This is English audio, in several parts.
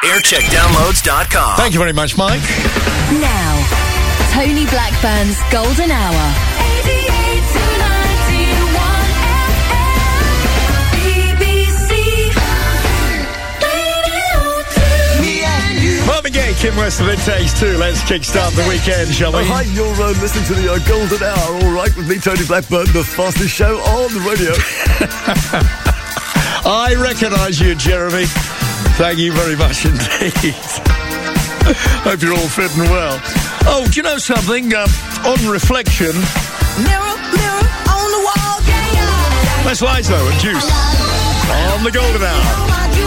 Aircheckdownloads.com. Thank you very much, Mike. Now, Tony Blackburn's Golden Hour. 88 to 91 BBC Radio 2. Me and you. Marvin Gaye, Kim West, and It Takes Two. Let's kickstart the weekend, shall we? Hi, you're listening to the Golden Hour, all right, with me, Tony Blackburn, the fastest show on the radio. I recognise you, Jeremy. Thank you very much indeed. Hope you're all fit and well. Oh, do you know something? On reflection... Mirror, mirror on the wall, yeah, yeah. That's Lizo and Juice on the Golden Hour.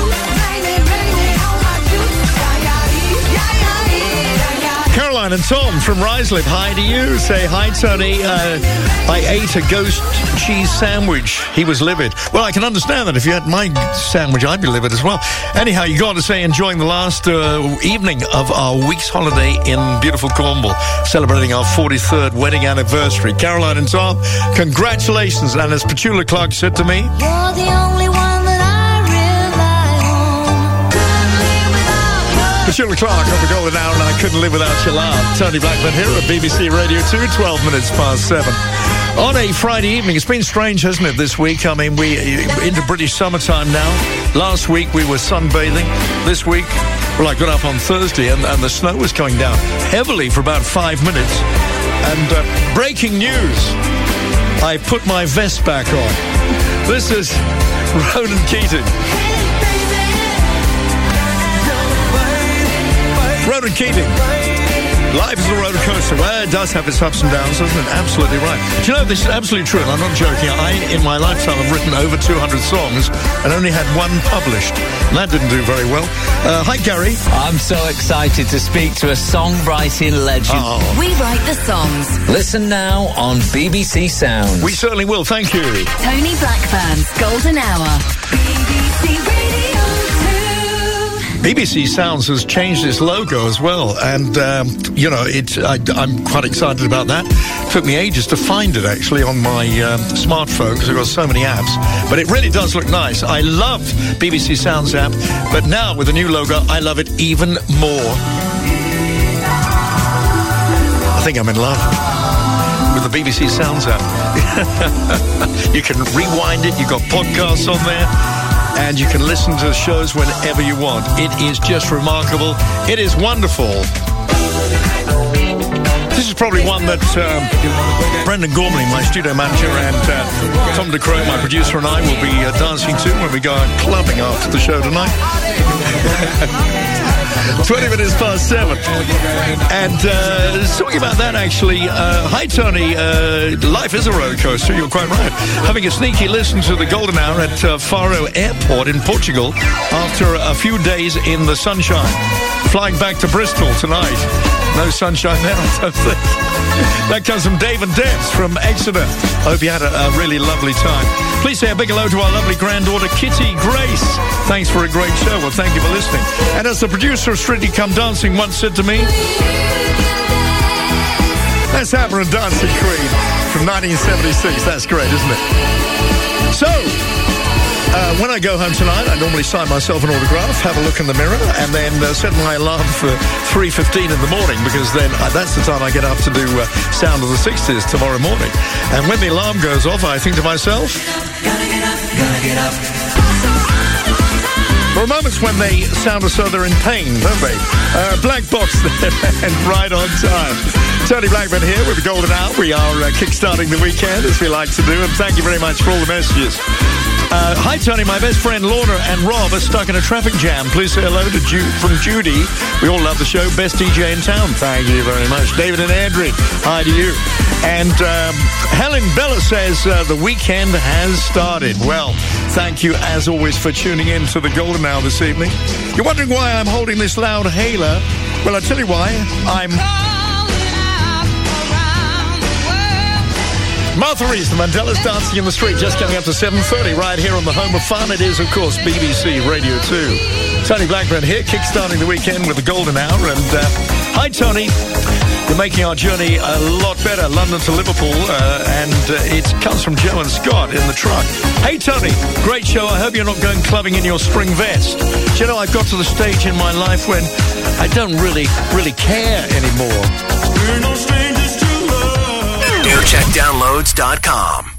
Caroline and Tom from Rislip, hi to you. Say hi, Tony. I ate a ghost cheese sandwich. He was livid. Well, I can understand that. If you had my sandwich, I'd be livid as well. Anyhow, you got to say enjoying the last evening of our week's holiday in beautiful Cornwall, celebrating our 43rd wedding anniversary. Caroline and Tom, congratulations. And as Petula Clark said to me... You're the only one that Petula Clark on the Golden Hour, and I couldn't live without your love. Tony Blackburn here at BBC Radio 2, 12 minutes past 7. On a Friday evening, it's been strange, hasn't it, this week? I mean, we're into British summertime now. Last week, we were sunbathing. This week, well, I got up on Thursday, and the snow was coming down heavily for about 5 minutes. And breaking news, I put my vest back on. This is Ronan Keating. Ronan Keating. Life is a roller coaster. Well, it does have its ups and downs, doesn't it? Absolutely right. Do you know, this is absolutely true, and I'm not joking. I, in my lifetime, have written over 200 songs and only had one published. And that didn't do very well. Hi, Gary. I'm so excited to speak to a songwriting legend. Oh. We write the songs. Listen now on BBC Sounds. We certainly will. Thank you. Tony Blackburn's Golden Hour. BBC Radio 2. BBC Sounds has changed its logo as well, and you know, I'm quite excited about that. It took me ages to find it actually on my smartphone because I've got so many apps, but it really does look nice. I love BBC Sounds app, but now with the new logo, I love it even more. I think I'm in love with the BBC Sounds app. You can rewind it. You've got podcasts on there. And you can listen to the shows whenever you want. It is just remarkable. It is wonderful. This is probably one that Brendan Gormley, my studio manager, and Tom DeCrow, my producer, and I will be dancing to when we go out clubbing after the show tonight. 20 minutes past 7. And talking about that, actually, hi, Tony. Life is a roller coaster. You're quite right. Having a sneaky listen to the Golden Hour at Faro Airport in Portugal after a few days in the sunshine. Flying back to Bristol tonight. No sunshine there, I don't think. That comes from Dave and Debs from Exeter. I hope you had a really lovely time. Please say a big hello to our lovely granddaughter, Kitty Grace. Thanks for a great show. Well, thank you for listening. And as the producer of Strictly Come Dancing once said to me, that's Hammer and Dancing Queen from 1976. That's great, isn't it? So, when I go home tonight, I normally sign myself an autograph, have a look in the mirror, and then set my alarm for 3:15 in the morning, because then that's the time I get up to do Sound of the 60s tomorrow morning. And when the alarm goes off, I think to myself, Gotta get up, gotta get up. there are moments when they sound as though they're in pain, don't they? Black Box there, and right on time. Tony Blackburn here with the Golden Hour. We are kickstarting the weekend, as we like to do, and thank you very much for all the messages. Hi, Tony. My best friend Lorna and Rob are stuck in a traffic jam. Please say hello to from Judy. We all love the show. Best DJ in town. Thank you very much. David and Andrew, hi to you. And Helen Bella says the weekend has started. Well, thank you, as always, for tuning in to the Golden Hour this evening. You're wondering why I'm holding this loud hailer? Well, I'll tell you why. I'm... Martha Rees, the Mandela's Dancing in the Street, just coming up to 7:30 right here on the home of fun. It is, of course, BBC Radio 2. Tony Blackburn here, kickstarting the weekend with the Golden Hour. And hi, Tony. You're making our journey a lot better, London to Liverpool, and it comes from Joe and Scott in the truck. Hey, Tony, great show. I hope you're not going clubbing in your spring vest. Do you know, I've got to the stage in my life when I don't really care anymore. We're no strangers to love. NewCheckDownloads.com.